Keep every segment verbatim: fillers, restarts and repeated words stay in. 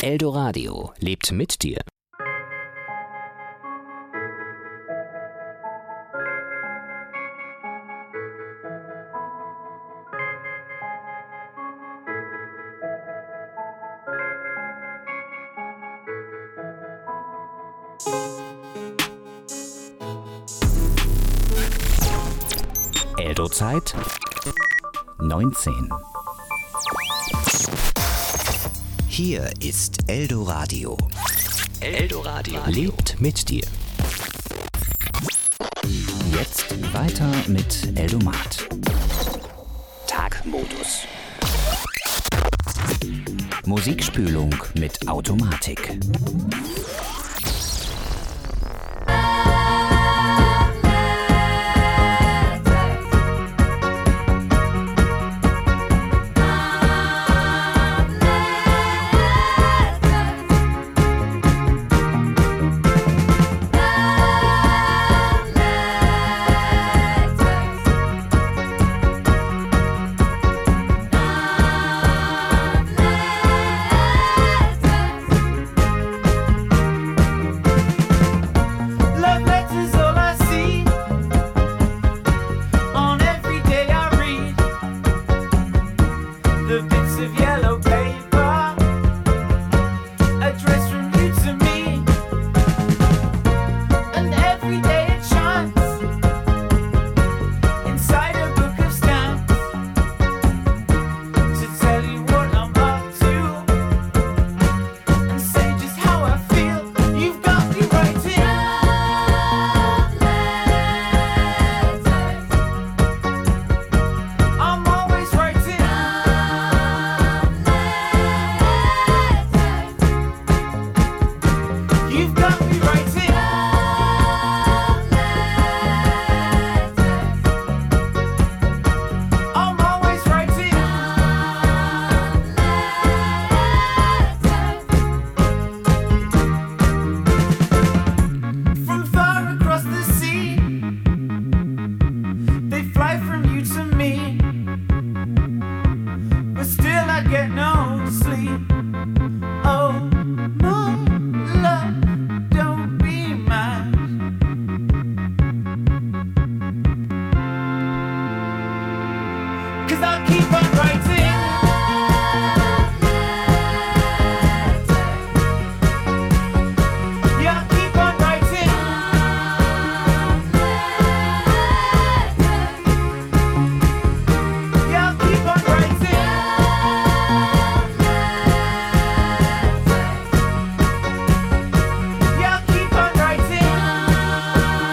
Eldoradio lebt mit dir. Eldo-Zeit neunzehn. Hier ist Eldoradio. Eldoradio lebt mit dir. Jetzt weiter mit Eldomat. Tagmodus. Musikspülung mit Automatik.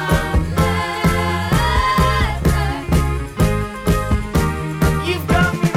You've got me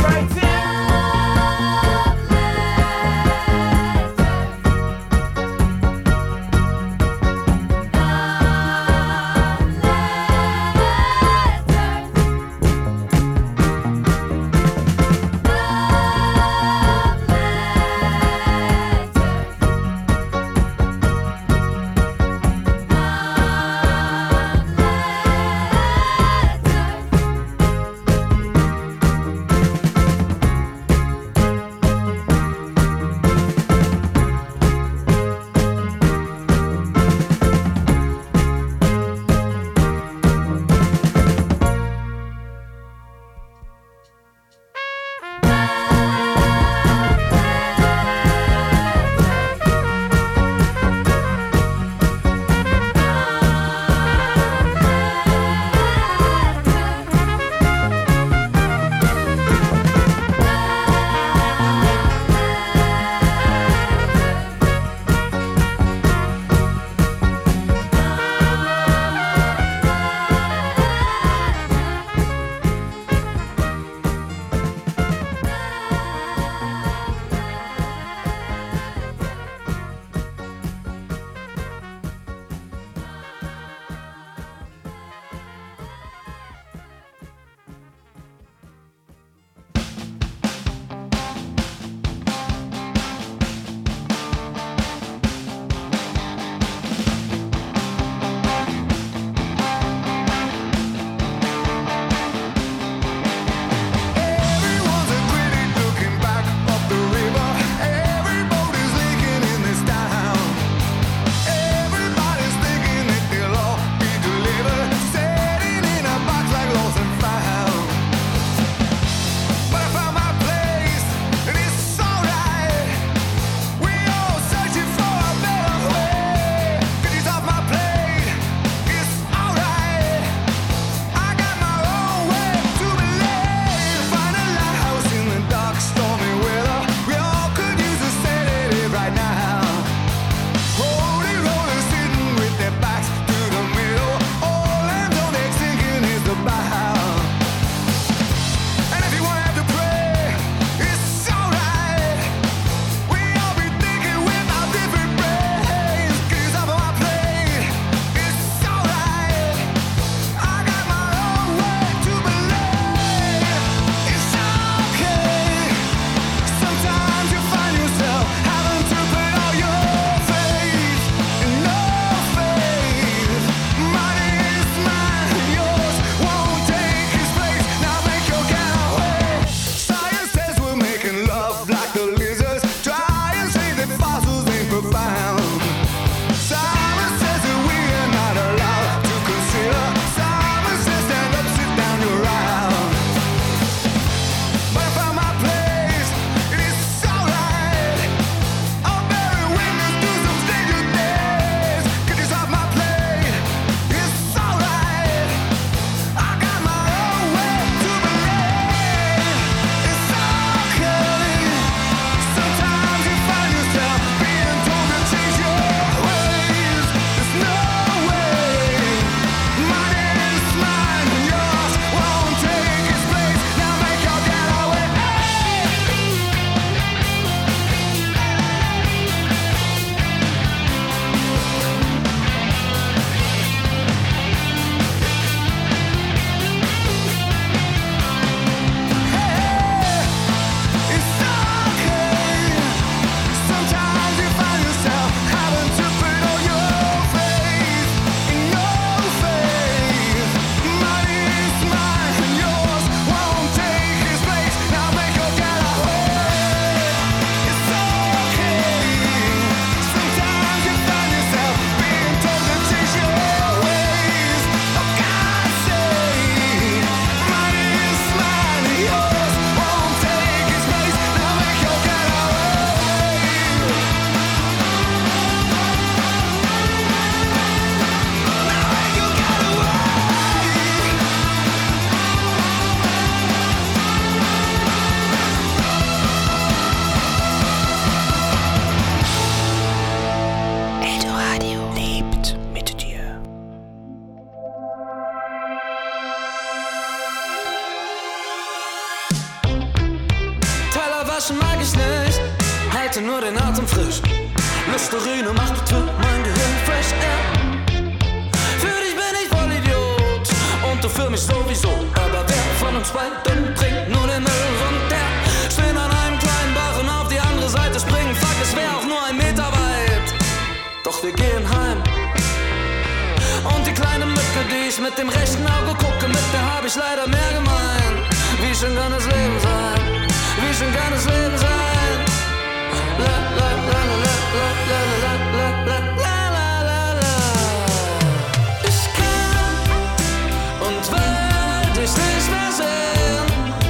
halte nur den Atem frisch. Listerine macht für mein Gehirn fresh air. Für dich bin ich voll Idiot und du für mich sowieso. Aber wer von uns beiden trinkt nur den Müll runter? Stehen an einem kleinen Bach und auf die andere Seite springen. Fuck, es wär auch nur ein Meter weit. Doch wir gehen heim. Und die kleine Mücke, die ich mit dem rechten Auge gucke, mit der hab ich leider mehr gemein. Wie schön kann das Leben sein? Wie schön kann das Leben sein? La la la la la la la la la la la la la. Ich kann und will dich nicht mehr sehen.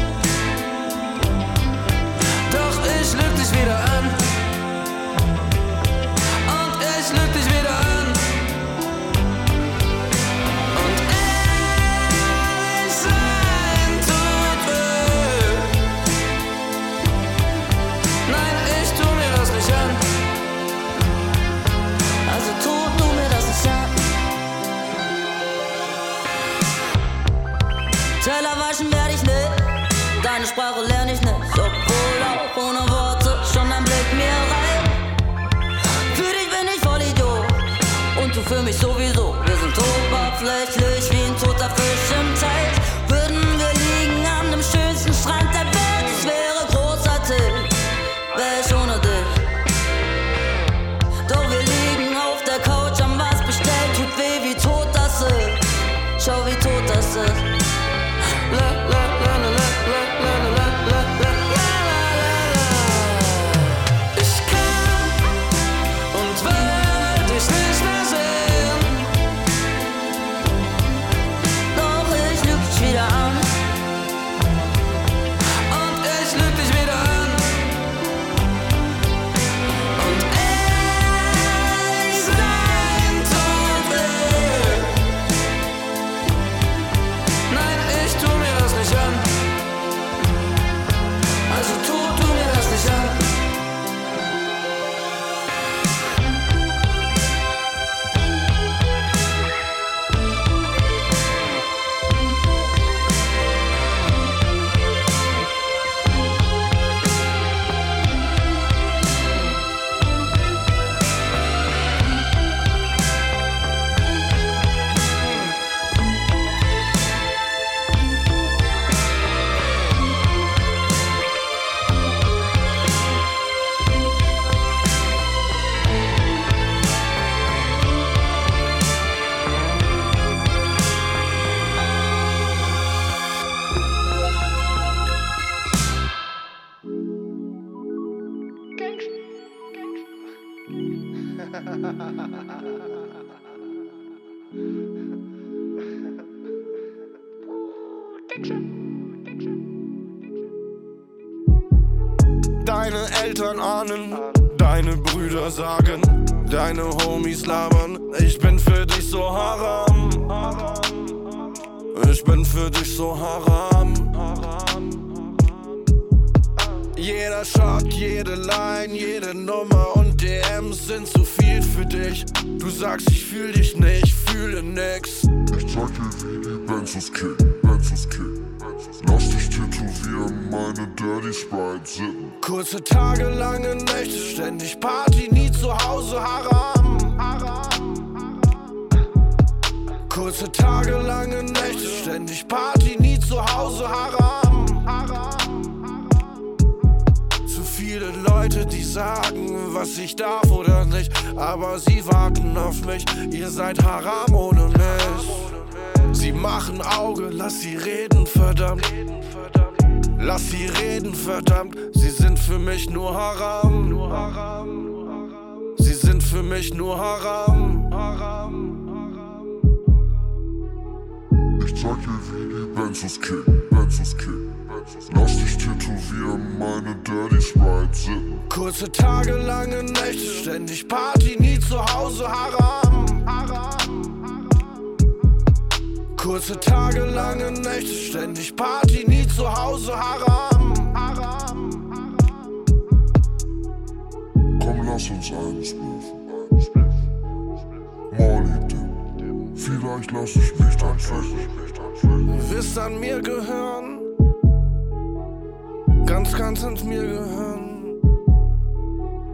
Doch ich lüg dich wieder an. Und ich lüg dich wieder an. Und ehrlich sein tut weh. Nein, ich tu mir das nicht an. Also tu du mir das nicht an. Teller waschen werd ich nicht, deine Sprache lerne ich nicht. Obwohl auch ohne Worte schon ein Blick mir reicht. Für dich bin ich voll Idiot und du für mich sowieso. Wir sind oberflächlich wie ein toter Fisch im Teich. Würden wir liegen an dem schönsten Strand der Welt, es wäre großartig, wär ich ohne dich. Doch wir liegen auf der Couch, haben was bestellt, tut weh, wie tot das ist. Schau, wie tot das ist. La la la la la la la la la la la la. Ich kann und will dich nicht mehr sehen. Doch ich lüg dich wieder an. Und ich lüg dich wieder an. Und ehrlich sein tut weh. Nein, ich tu mir das nicht an. Also tu du mir das nicht an. Deine Eltern ahnen, deine Brüder sagen, deine Homies labern, ich bin für dich so haram. Ich bin für dich so haram. Jeder Shot, jede Line, jede Nummer und D Ms sind zu viel für dich. Du sagst, ich fühl dich nicht, fühle nix. Ich zeig dir, wie die Benzos kicken, Benzos kicken. Lass dich tätowieren, meine Dirty Sprite sippen. Kurze Tage, lange Nächte, ständig Party, nie zu Hause haram. Kurze Tage, lange Nächte, ständig Party, nie zu Hause haram. Zu viele Leute, die sagen, was ich darf oder nicht, aber sie warten auf mich, ihr seid haram ohne mich. Sie machen Auge, lass sie reden, verdammt. Lass sie reden, verdammt. Sie sind für mich nur haram. Sie sind für mich nur haram. Ich zeig dir, wie die Benzos kicken, Benzos kicken. Lass dich tätowieren, meine Dirty Sprite sippen. Kurze Tage, lange Nächte, ständig Party, nie zu Hause haram. Kurze Tage, lange Nächte, ständig Party, nie zu Hause haram. Komm, lass uns eins spliffen. Molly Dip, vielleicht lass ich mich dann ficken. Wirst an mir gehören, ganz, ganz an mir gehören.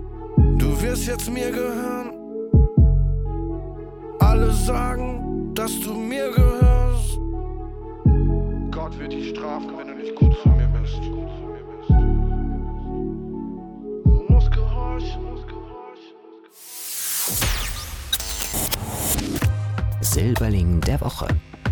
wirst jetzt mir gehören. Alle sagen, dass du mir gehörst. Gott wird dich strafen, wenn du nicht gut zu mir bist. Du musst gehorchen, musst gehorchen. Silberling der Woche.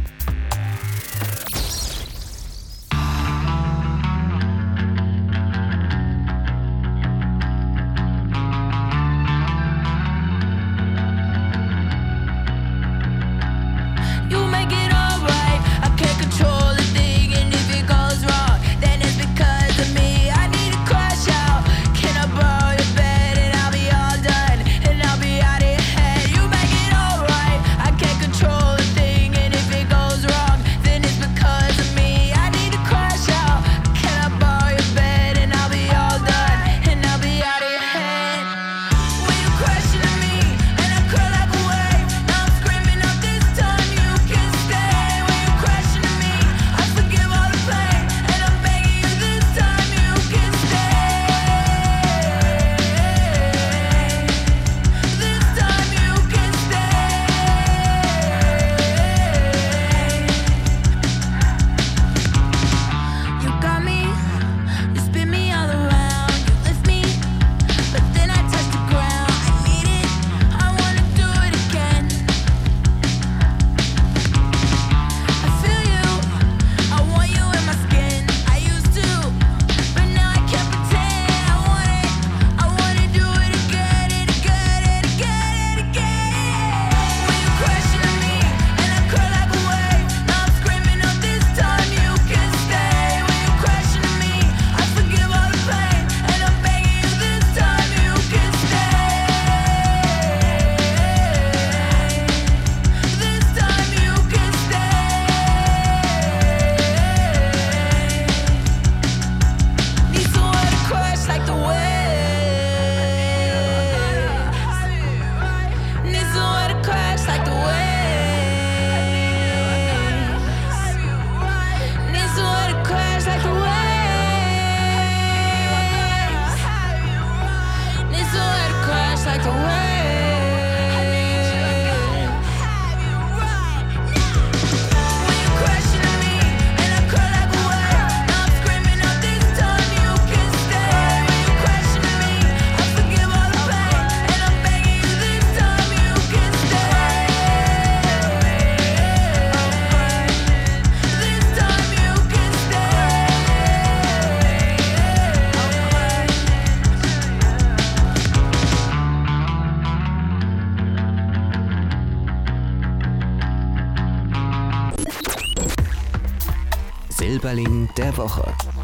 Silberling der Woche.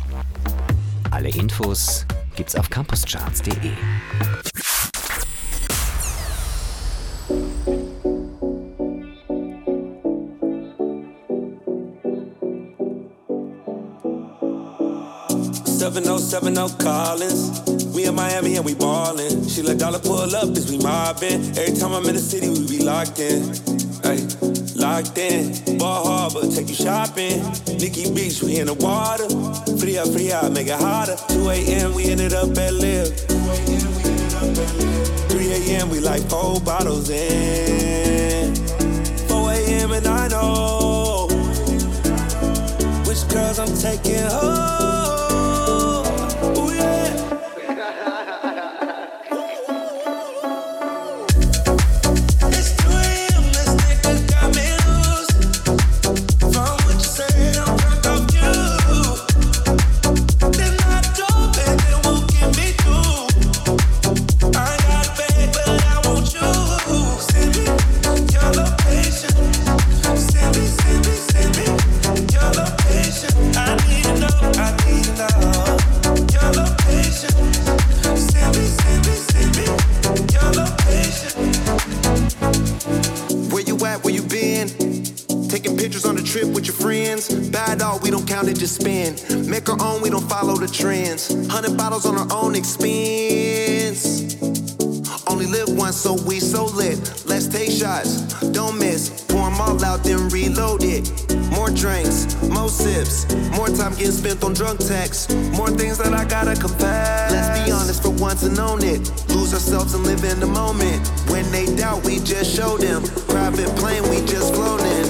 Alle Infos gibt's auf campuscharts punkt de. seven oh seven oh Collins. We in Miami and we ballin'. She let dollar pull up as we mobbin'. Every time I'm in the city, we be locked in. Ay, locked in. Ball Harbor, take you shopping. Nikki Beach, we in the water. Free up, free out, make it hotter. two a.m. we ended up at Live. three a.m. we like four bottles in. four a.m. and I know which girls I'm taking home. Just spend, make our own, we don't follow the trends. Hundred bottles on our own expense. On only live once, so we so lit. Let's take shots, don't miss. Pour 'em all out, then reload it. More drinks, more sips, more time getting spent on drunk texts. More things that I gotta confess. Let's be honest for once and own it. Lose ourselves and live in the moment. When they doubt, we just show them. Private plane, we just flown in.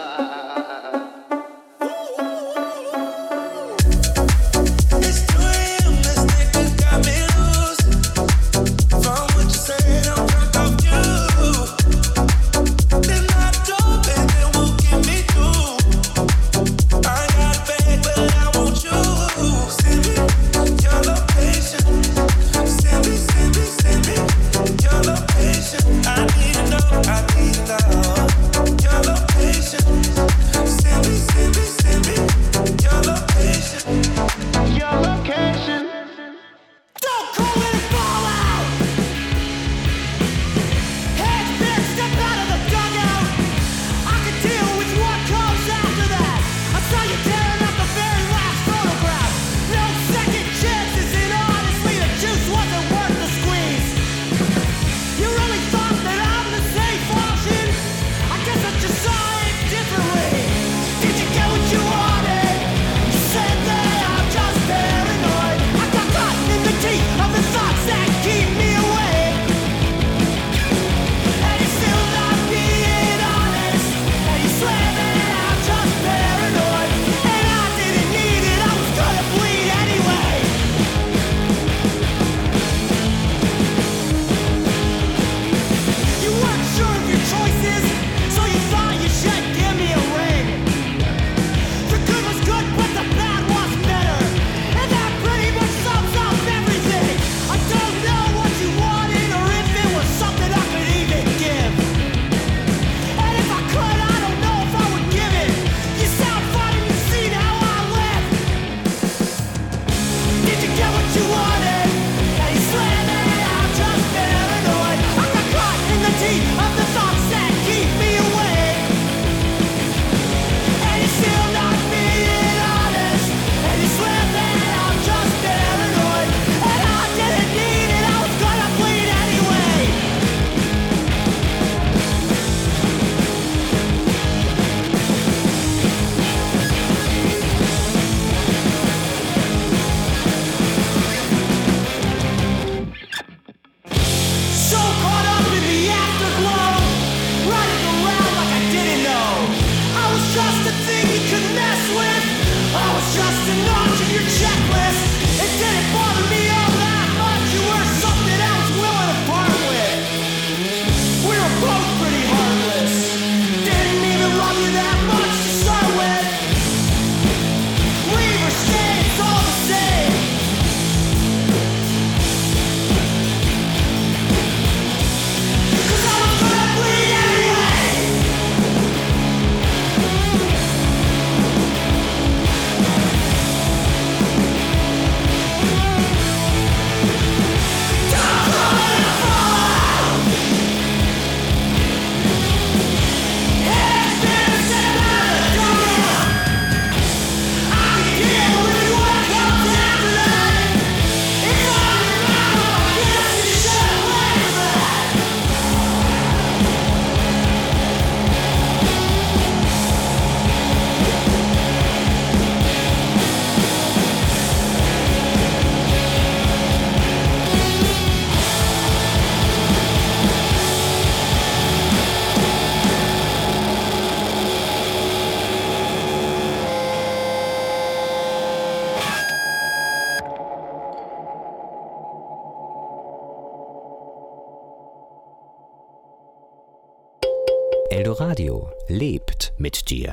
Eldoradio lebt mit dir.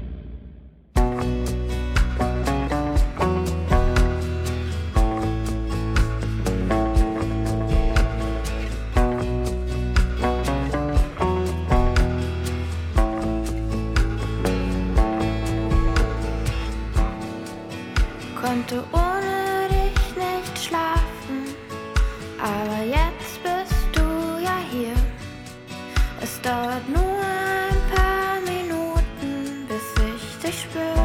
Konnte ohne dich nicht schlafen, aber jetzt bist du ja hier. Es dauert nur ein paar Minuten, bis ich dich spür.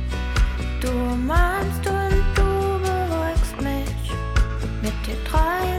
Du umarmst und du beruhigst mich, mit dir träum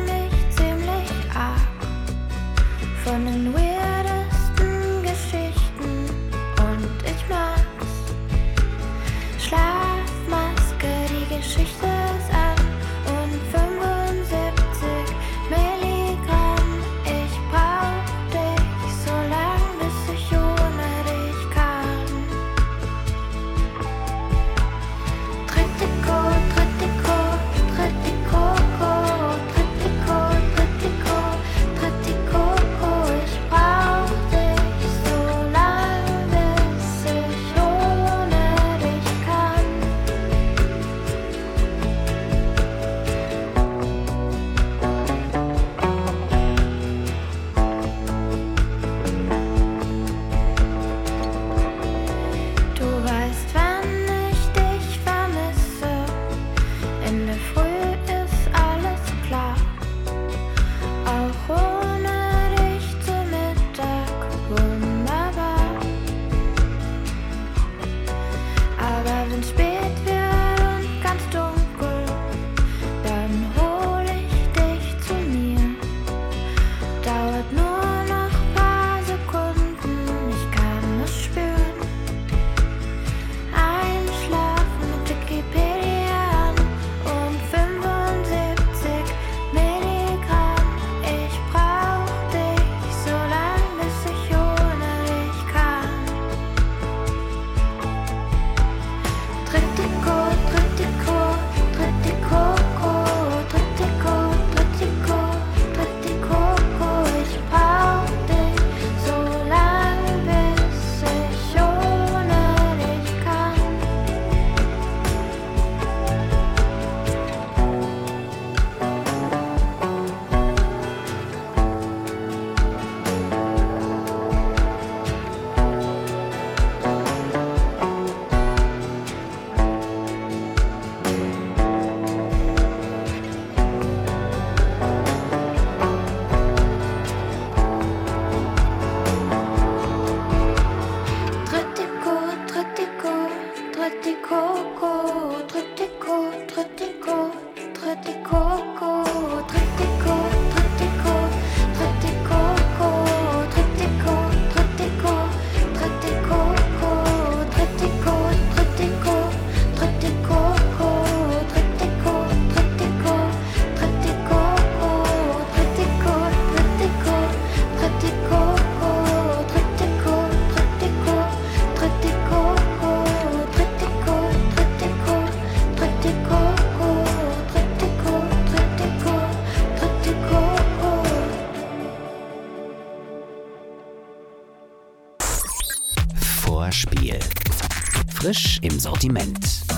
Vorspiel. Frisch im Sortiment.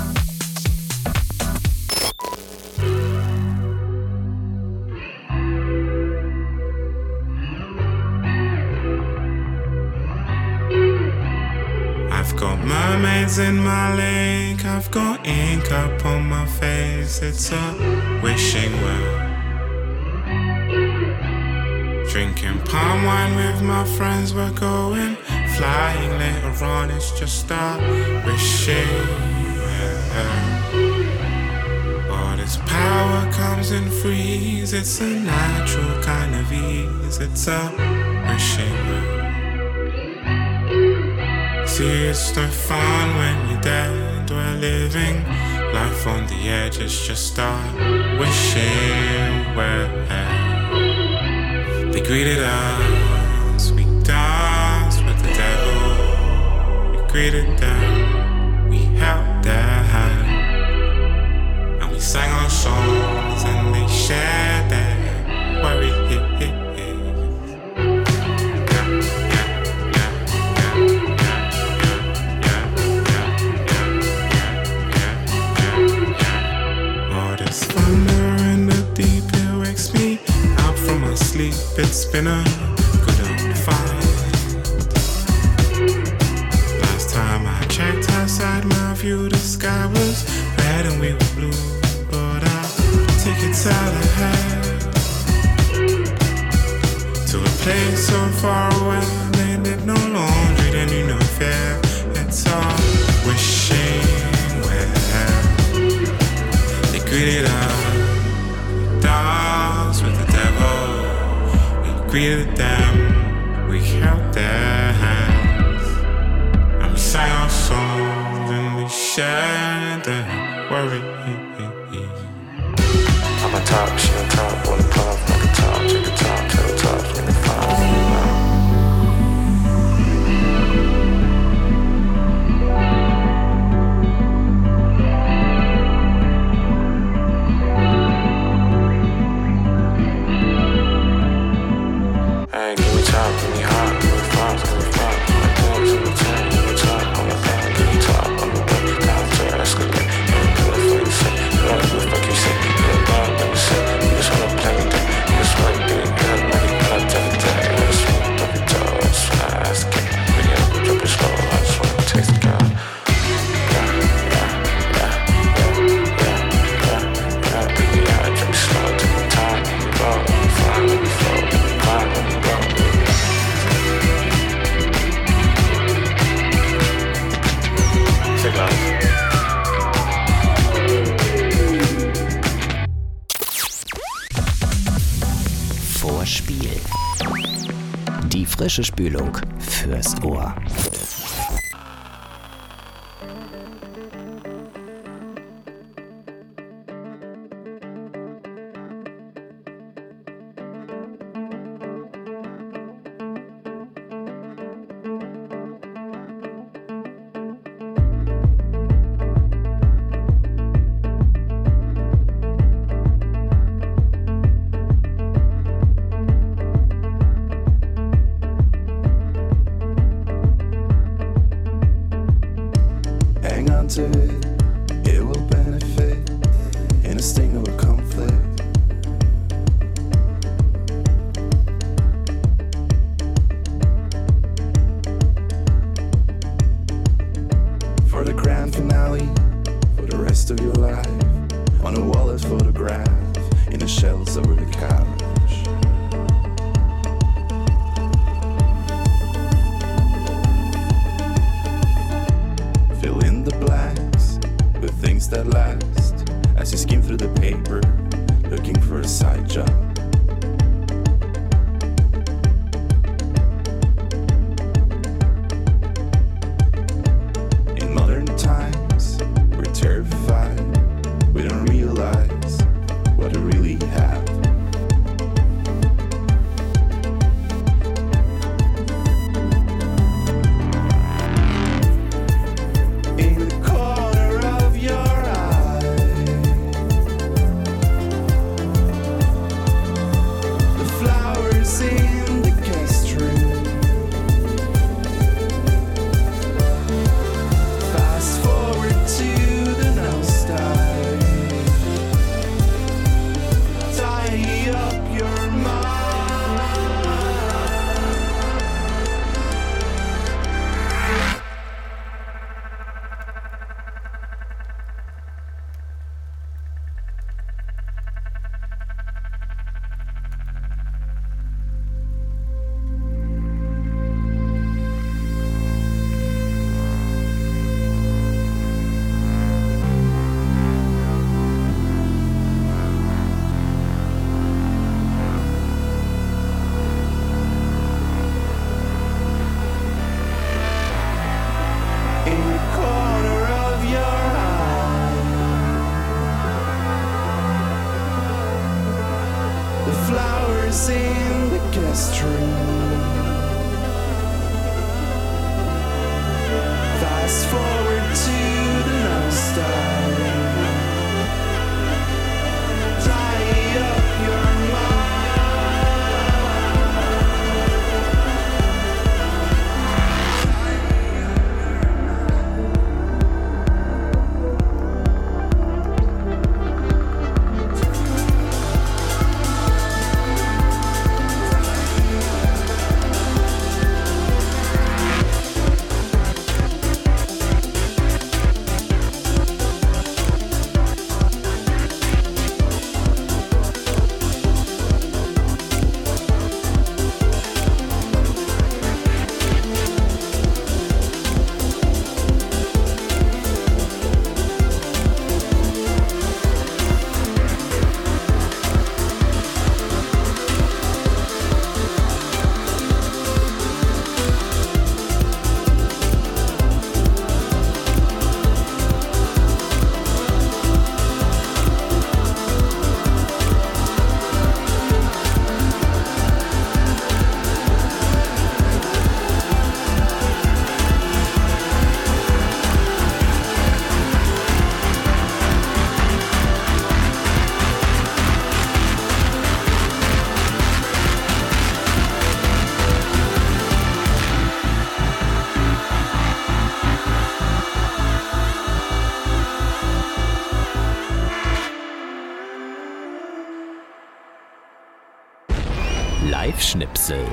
I've got mermaids in my lake, I've got ink up on my face, it's a wishing well. Drinking palm wine with my friends, we're going flying later on, it's just a wishing well. But its power comes in freeze, it's a natural kind of ease, it's a wishing well. See, it's no fun when you're dead, we're living life on the edge, it's just a wishing well. They greeted us, we danced with the devil. We greeted them, we held their hand, and we sang our songs and they shared their worries. Sleep, it's been a good old fight. Last time I checked outside my view, the sky was red and we were blue. But I'll take it out ahead to a place so far away. They did no laundry, they knew no fear. It's all wishing well. They greeted us, dance with the devil. Greeted them, we held their hands, and we sang our songs and we shared their worries. I'm on top, she on top, on the pop, like a top, take a top, tell the top, give me five. Vorspiel. Die frische Spülung fürs Ohr. To it, it will benefit in a sting of a conflict. For the grand finale, for the rest of your life, on a wallet photograph, in the shelves over the couch. Fill in the blanks at last as he skimmed through the paper, looking for a side job. In modern times, we're terrified. We don't realize what we really have. Live-Schnipsel.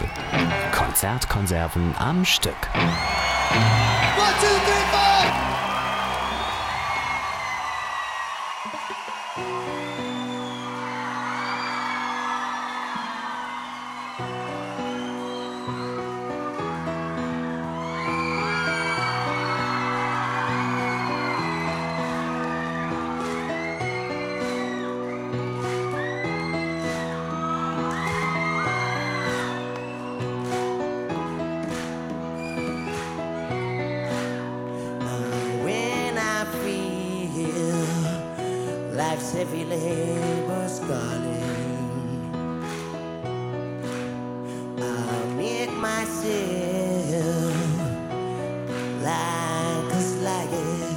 Konzertkonserven am Stück. One, two, three, four! Life's heavy labor's calling. I'll make myself like a slide.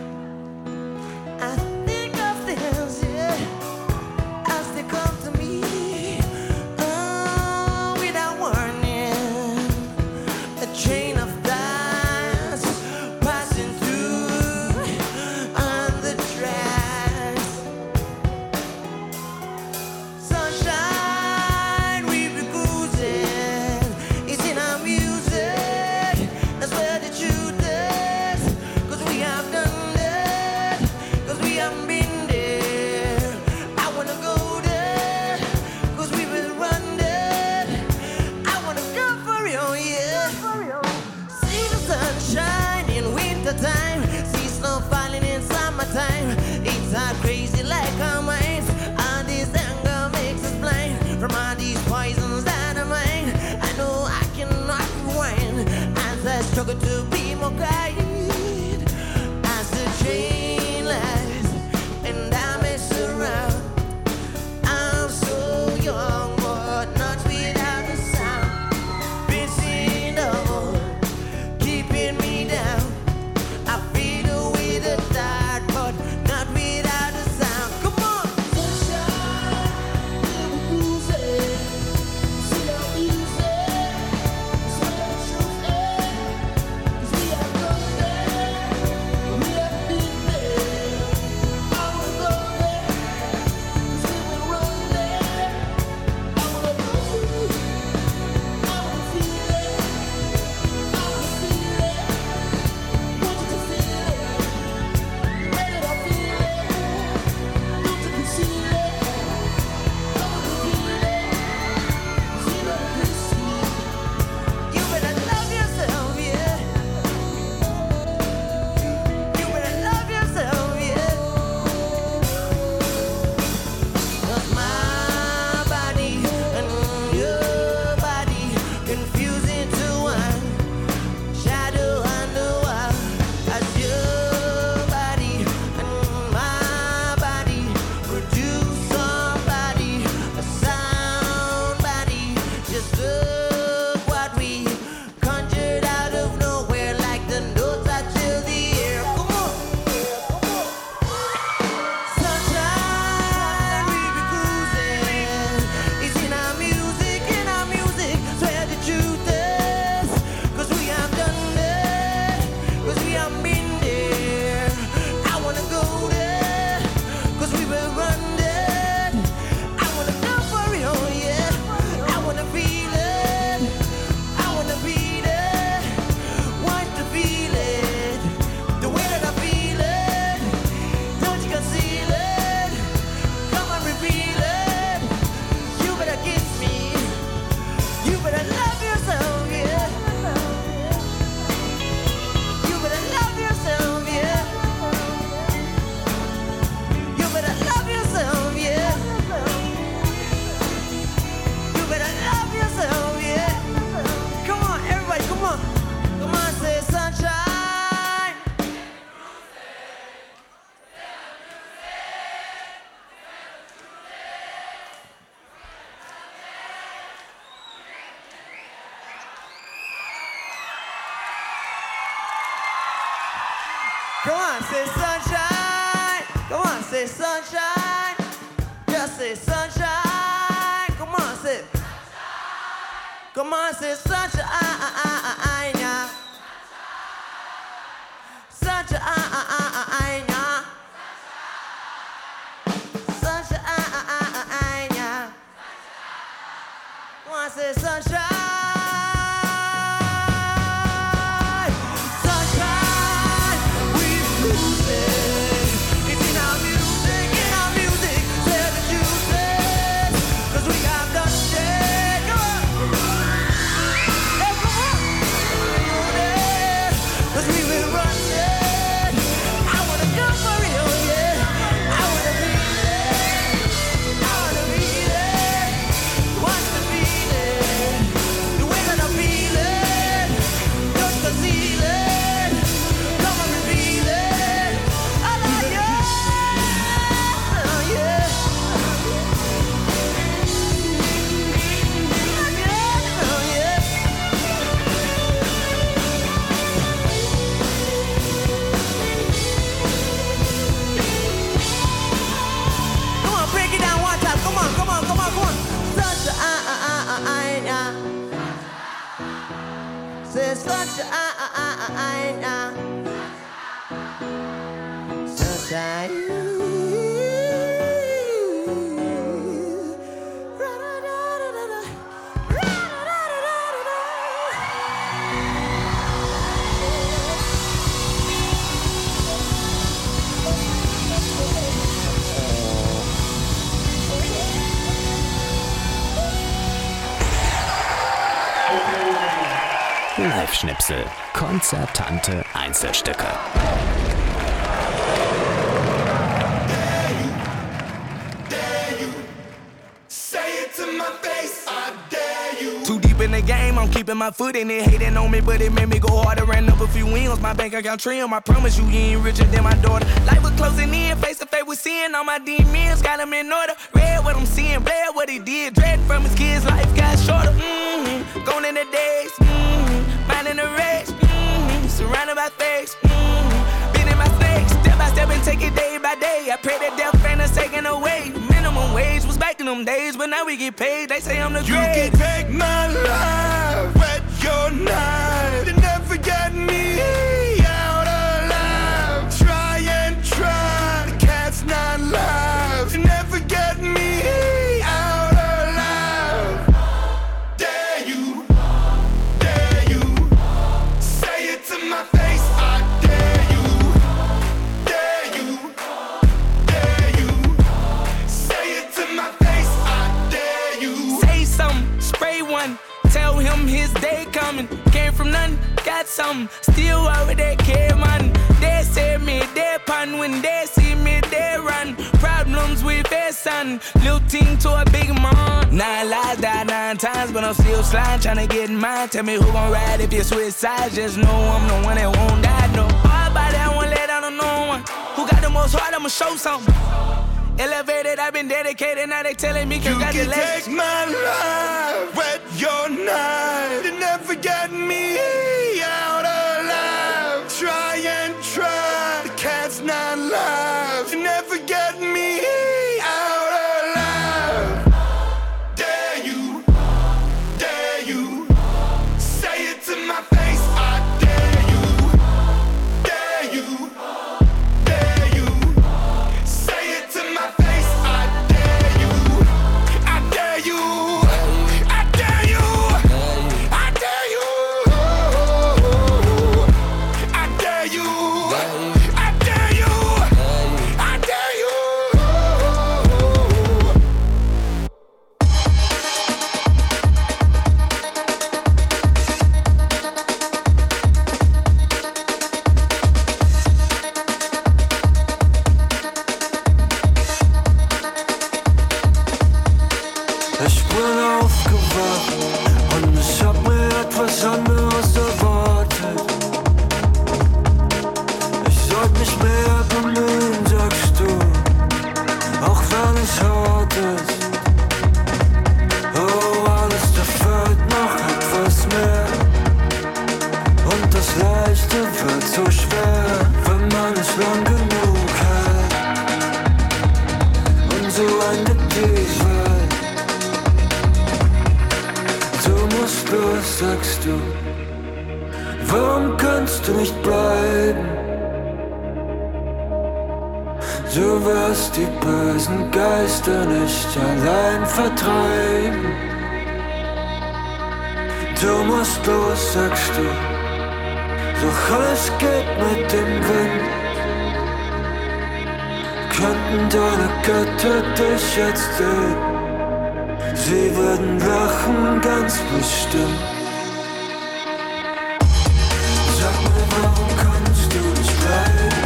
I think of things, yeah, as they come to me, oh, without warning. A train of thoughts passing through on the track. Sunshine, we be cruising, it's in our music. Come on, say sunshine. Come on, say sunshine. Just say sunshine. Come on, say. Come on, say sunshine. Yeah. Sunshine. Yeah. Sunshine. Yeah. Come on, say sunshine. Live-Schnipsel. Konzertante Einzelstücke. Too deep in the game, I'm keeping my foot in it. Hating on me, but it made me go harder. Ran up a few wins, my bank account trim. I promise you, you ain't richer than my daughter. Life was closing in, face to face with sin. All my demons got them in order. Read what I'm seeing, bled what he did. Dread from his kids, life got shorter. Mm-hmm. Gone in the days, mm-hmm. Minding the race, mm-hmm. Surrounded by fakes, mm-hmm. Been in my snakes, step by step and take it day by day. I pray that death ain't us taken away. Minimum wage was back in them days, but now we get paid. They say I'm the great. You can take my life, wet your knife. You never get me out alive. Try and try, the cat's not live. You never get me out alive. Dare you, dare you, say it to my face. I dare you, dare you, dare you, say it to my face. I dare you. Say something, spray one. Tell him his day coming. Came from nothing, got something. Still over there, care man. They say me, they pun. When they see me, they run. Problems with their son. Little team to a big man. Nine lives, died nine times, but I'm still sliding, trying to get mine. Tell me who gon' ride if you switch sides. Just know I'm the one that won't die, no. All about that, I won't let down on no one. Who got the most heart, I'ma show something. Elevated, I've been dedicated, now they telling me congratulations. You can take my life, wet your knife. You never get me out alive. Try and try, the cat's not live. You never get me out alive. Dare you, dare you, say it to my face. I dare you, dare you, dare you, say it to my face. I dare you, I dare you, I dare you, I dare you. los, sagst du? Warum kannst du nicht bleiben? Du wirst die bösen Geister nicht allein vertreiben. Du musst los, sagst du, doch alles geht mit dem Wind. Könnten deine Götter dich jetzt sehen, sie würden lachen, ganz bestimmt. Sag mir, warum kannst du nicht bleiben?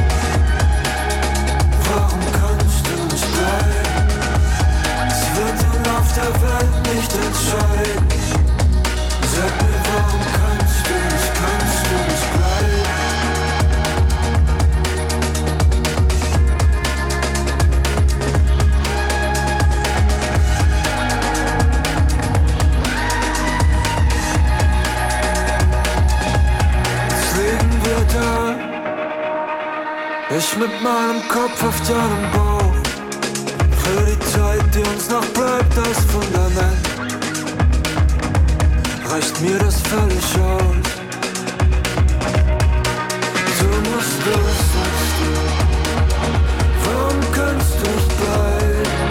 Warum kannst du nicht bleiben? Es wird im Lauf der Welt nicht entscheiden. Sag mir, warum kannst du nicht, kannst du nicht bleiben? Jetzt liegen wir da, ich mit meinem Kopf auf deinem Bauch, für die Zeit, die uns noch bleibt als Fundament. Reicht mir das völlig aus? Du musst los, sagst du. Warum kannst du nicht bleiben?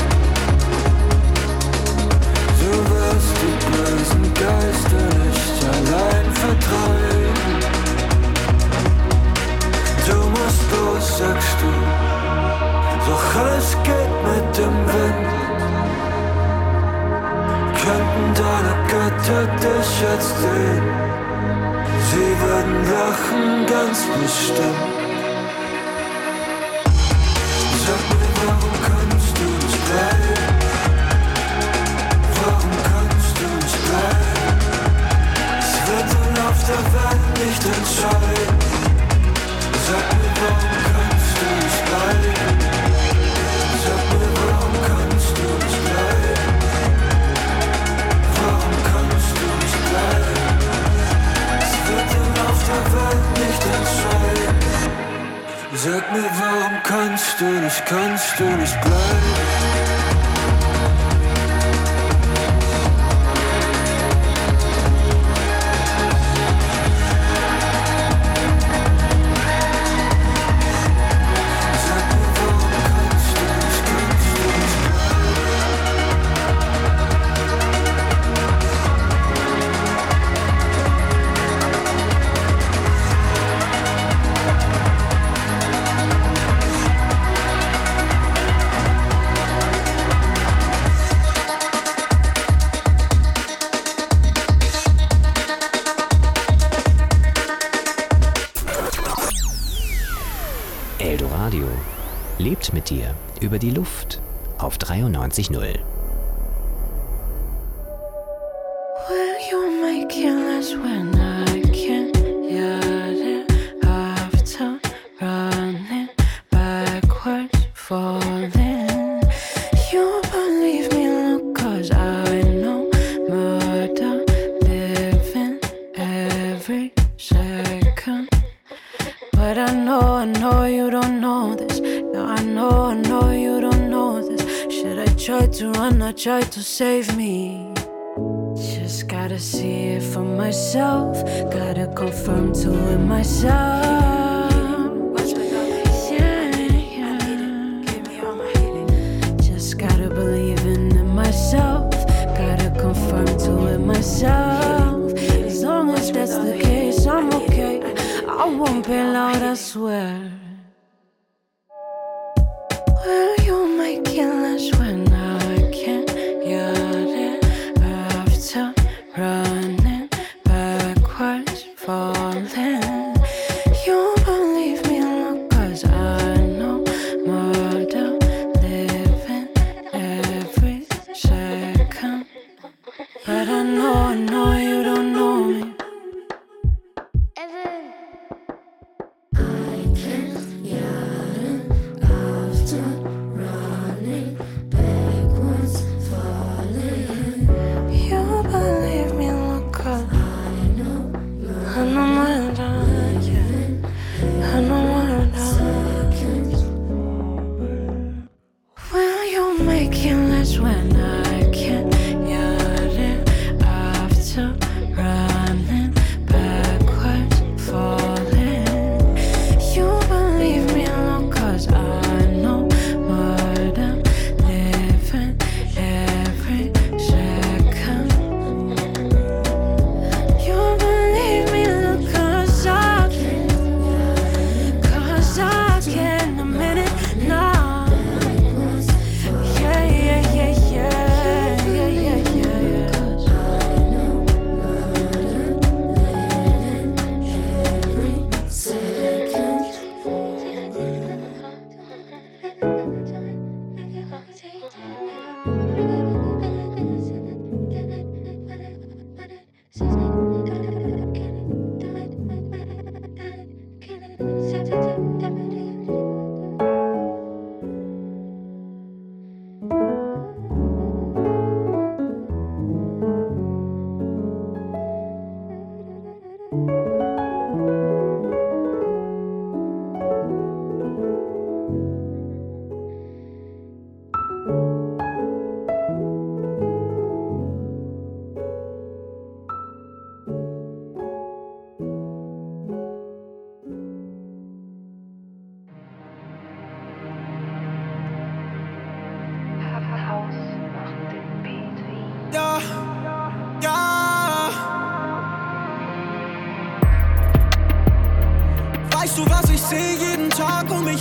Du wirst die bösen Geister nicht allein vertreiben. Du musst los, sagst du. Doch alles geht mit dem Wind. Könnten deine Götter dich jetzt sehen, sie würden lachen, ganz bestimmt. Sag mir, warum kannst du nicht bleiben? Warum kannst du nicht bleiben? Es wird im Lauf der Welt nicht entscheiden. Sag mir, warum kannst du nicht bleiben? Sag mir, warum kannst du nicht bleiben? Warum kannst du nicht bleiben? Es wird im Lauf der Welt nicht entscheiden. Sag mir, warum kannst du nicht, kannst du nicht bleiben? Eldoradio lebt mit dir über die Luft auf dreiundneunzig Komma null. Will you make it last when I can't get it? After running backwards, falling. You believe me, look, cause I know murder living every second. But I know, I know you don't know this. No, I know, I know you don't know this. Should I try to run, I try to save me? Just gotta see it for myself. Gotta confirm to it myself. Yeah, yeah. Just gotta believe in it myself. Gotta confirm to it myself. As long as that's the case, I'm okay. I won't be loud, I swear. Will you make it last when I can't get it? After running backwards, falling. You believe me, look, cause I know murder living every second. But I know, I know you don't know me. When I can't get it after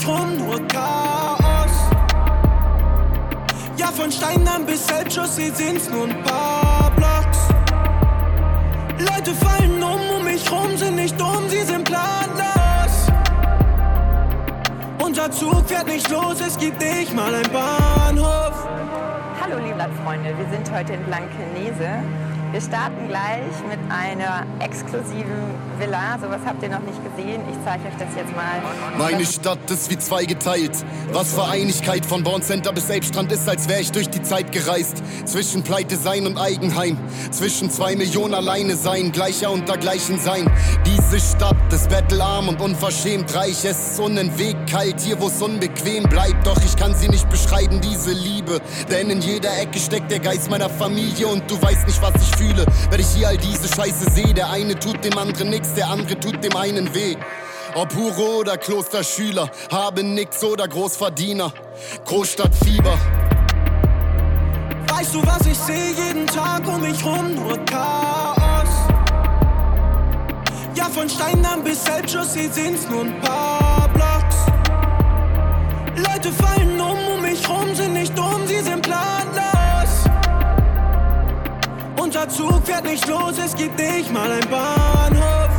rum nur Chaos. Ja, von Steindamm bis Selbstschuss, sie sind's nur ein paar Blocks. Leute fallen um um mich rum, sind nicht dumm, sie sind planlos. Unser Zug fährt nicht los, es gibt nicht mal einen Bahnhof. Hallo Liebland-Freunde, wir sind heute in Blankenese. Wir starten gleich mit einer exklusiven Villa. Sowas habt ihr noch nicht gesehen. Ich zeige euch das jetzt mal. Meine Stadt ist wie zweigeteilt. Was für Einigkeit von Born Center bis Elbstrand ist, als wäre ich durch die Zeit gereist. Zwischen Pleite sein und Eigenheim. Zwischen zwei Millionen alleine sein. Gleicher unter Gleichen sein. Diese Stadt ist bettelarm und unverschämt reich. Es ist unentwegt kalt, hier wo's unbequem bleibt. Doch ich kann sie nicht beschreiben, diese Liebe. Denn in jeder Ecke steckt der Geist meiner Familie. Und du weißt nicht, was ich fühle, wenn ich hier all diese Scheiße sehe. Der eine tut dem anderen nix, der andere tut dem einen weh. Ob Hure oder Klosterschüler, habe nix oder Großverdiener. Großstadtfieber. Weißt du, was ich sehe jeden Tag um mich rum? Nur Chaos. Ja, von Steindamm bis Selbstschuss, sie sind's nur ein paar Blocks. Leute fallen um um mich rum, sind nicht dumm, sie sind planlos. Unser Zug fährt nicht los, es gibt nicht mal einen Bahnhof.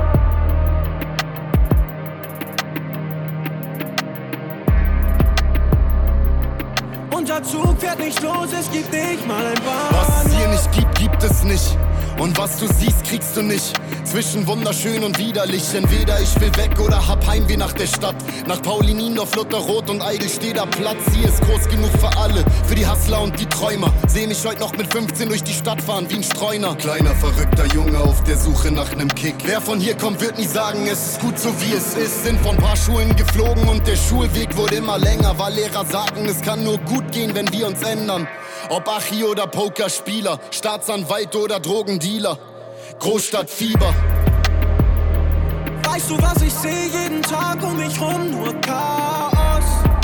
Unser Zug fährt nicht los, es gibt nicht mal einen Bahnhof. Was es hier nicht gibt, gibt es nicht. Und was du siehst, kriegst du nicht. Zwischen wunderschön und widerlich. Entweder ich will weg oder hab Heimweh nach der Stadt. Nach Paulinindorf, Lutherrot und Eigelsteder Platz. Hier ist groß genug für alle, für die Hustler und die Träumer. Seh mich heute noch mit fünfzehn durch die Stadt fahren wie ein Streuner. Kleiner, verrückter Junge auf der Suche nach nem Kick. Wer von hier kommt, wird nie sagen, es ist gut so wie es ist. Sind von paar Schulen geflogen und der Schulweg wurde immer länger. Weil Lehrer sagten, es kann nur gut gehen, wenn wir uns ändern. Ob Achi oder Pokerspieler, Staatsanwalt oder Drogendealer. Großstadtfieber. Weißt du, was ich sehe jeden Tag um mich rum? Nur Chaos.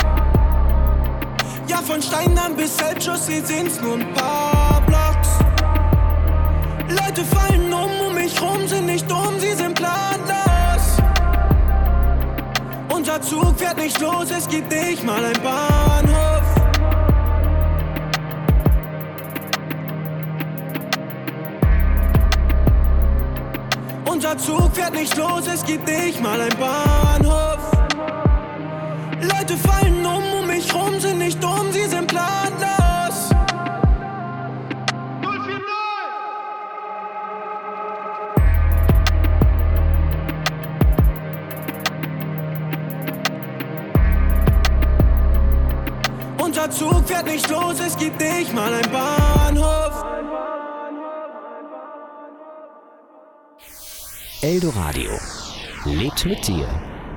Ja, von Steindamm bis Selbstschuss, sie sind's nur ein paar Blocks. Leute fallen um um mich rum, sind nicht dumm, sie sind planlos. Unser Zug fährt nicht los, es gibt nicht mal einen Bahnhof. Unser Zug fährt nicht los, es gibt nicht mal einen Bahnhof. Leute fallen um um mich rum, sind nicht dumm, sie sind planlos. null vier null Unser Zug fährt nicht los, es gibt nicht mal einen Bahnhof. Eldoradio lebt mit dir.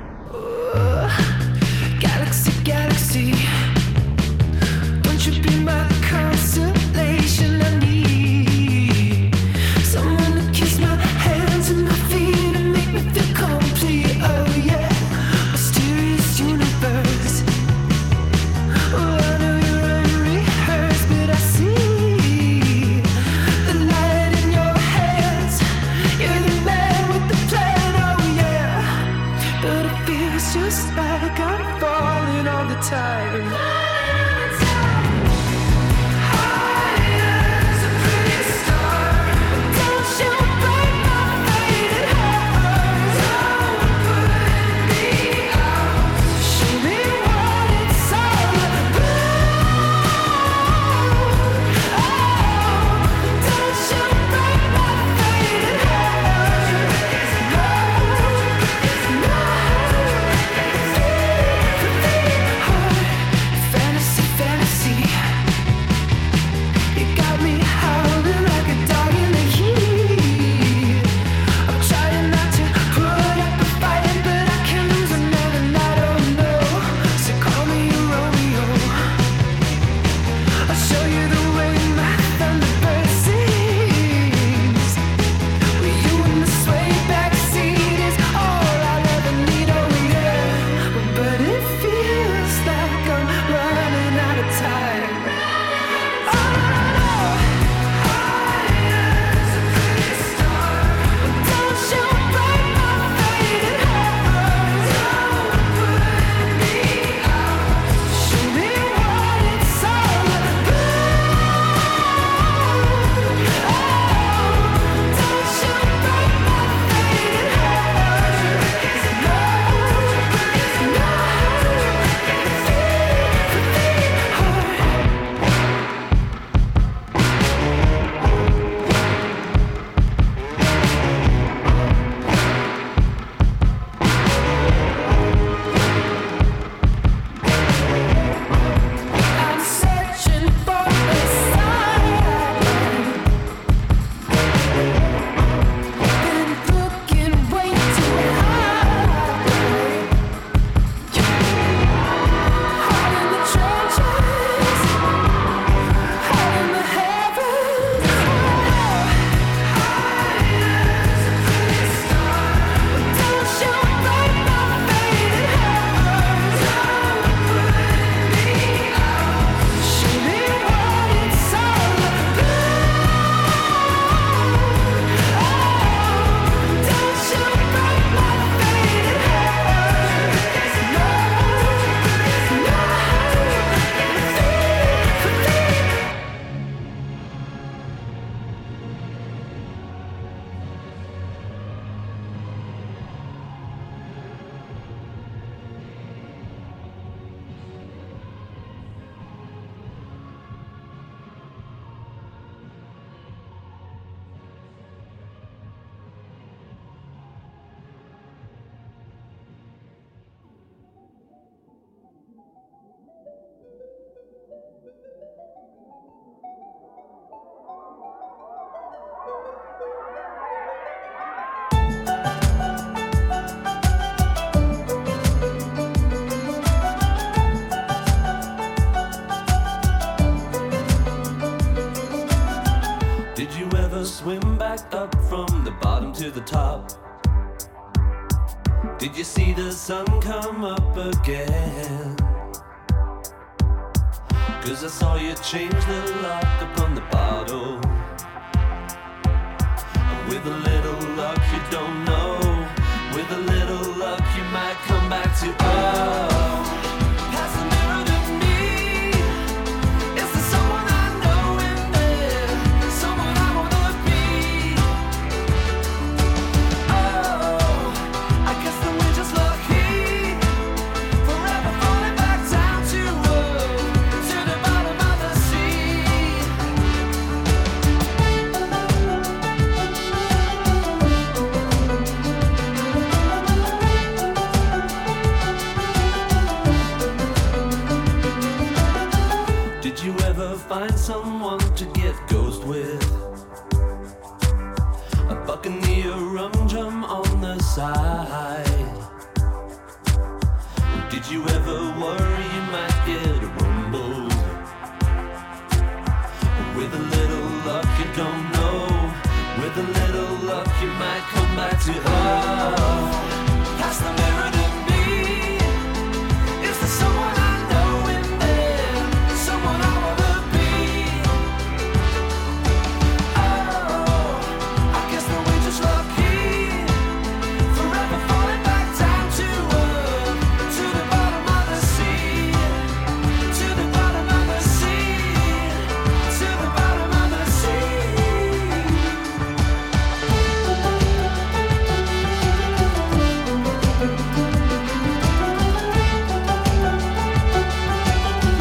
Galaxy, galaxy, won't you be my constellation? I need someone to kiss my hands and my feet and make me feel complete. Oh yeah, mysterious universe. Oh, I know you're unrehearsed, but I see the light in your hands. You're the man with the plan, oh yeah. But it feels just like I'm falling all the time. Did you ever swim back up from the bottom to the top? Did you see the sun come up again? Cause I saw you change the lock upon the bottle. With a little luck you don't know. With a little luck you might come back to oh. Pass the mirror to me. Is there someone I know in there? Someone I wanna be? Oh, I guess that we're just lucky. Forever falling back down to earth, to the bottom of the sea. Did you ever find someone to get ghost with? A buccaneer rum drum on the side. Did you ever